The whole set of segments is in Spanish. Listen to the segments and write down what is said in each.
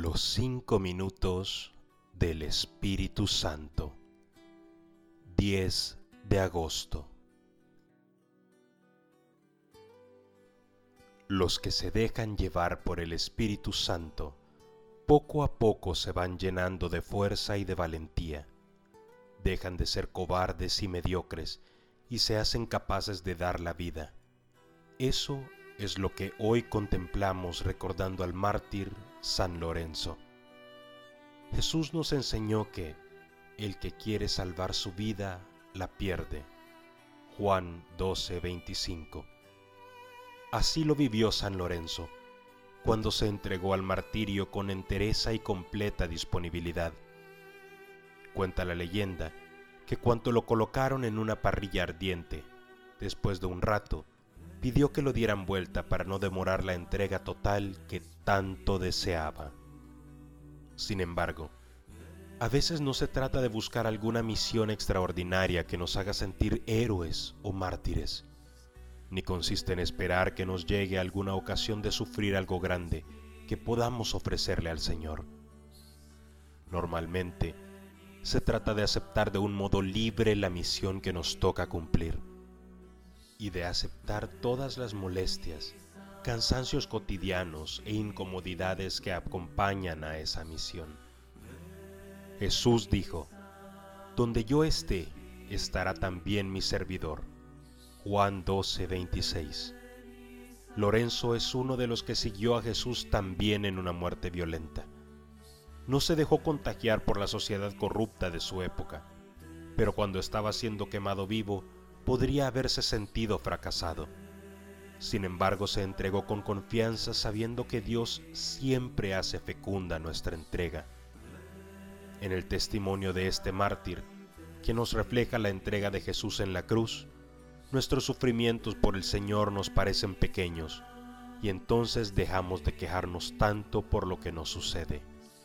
Los 5 minutos del Espíritu Santo. 10 de agosto. Los que se dejan llevar por el Espíritu Santo, poco a poco se van llenando de fuerza y de valentía. Dejan de ser cobardes y mediocres y se hacen capaces de dar la vida. Eso es lo que hoy contemplamos recordando al mártir San Lorenzo. Jesús nos enseñó que el que quiere salvar su vida, la pierde. Juan 12:25. Así lo vivió San Lorenzo, cuando se entregó al martirio con entereza y completa disponibilidad. Cuenta la leyenda que cuando lo colocaron en una parrilla ardiente, después de un rato, pidió que lo dieran vuelta para no demorar la entrega total que tanto deseaba. Sin embargo, a veces no se trata de buscar alguna misión extraordinaria que nos haga sentir héroes o mártires, ni consiste en esperar que nos llegue alguna ocasión de sufrir algo grande que podamos ofrecerle al Señor. Normalmente, se trata de aceptar de un modo libre la misión que nos toca cumplir y de aceptar todas las molestias, cansancios cotidianos e incomodidades que acompañan a esa misión. Jesús dijo: «Donde yo esté, estará también mi servidor». Juan 12:26. Lorenzo es uno de los que siguió a Jesús también en una muerte violenta. No se dejó contagiar por la sociedad corrupta de su época, pero cuando estaba siendo quemado vivo, podría haberse sentido fracasado. Sin embargo, se entregó con confianza sabiendo que Dios siempre hace fecunda nuestra entrega. En el testimonio de este mártir, que nos refleja la entrega de Jesús en la cruz, nuestros sufrimientos por el Señor nos parecen pequeños y entonces dejamos de quejarnos tanto por lo que nos sucede.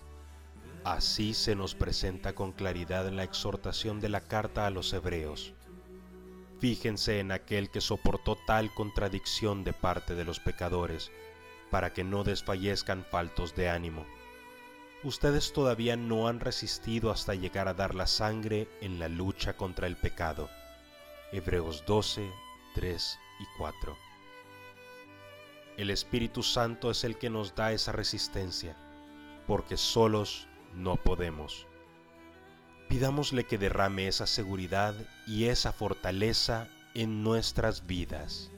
Así se nos presenta con claridad la exhortación de la carta a los Hebreos. Fíjense en aquel que soportó tal contradicción de parte de los pecadores, para que no desfallezcan faltos de ánimo. Ustedes todavía no han resistido hasta llegar a dar la sangre en la lucha contra el pecado. Hebreos 12, 3 y 4. El Espíritu Santo es el que nos da esa resistencia, porque solos no podemos. Pidámosle que derrame esa seguridad y esa fortaleza en nuestras vidas.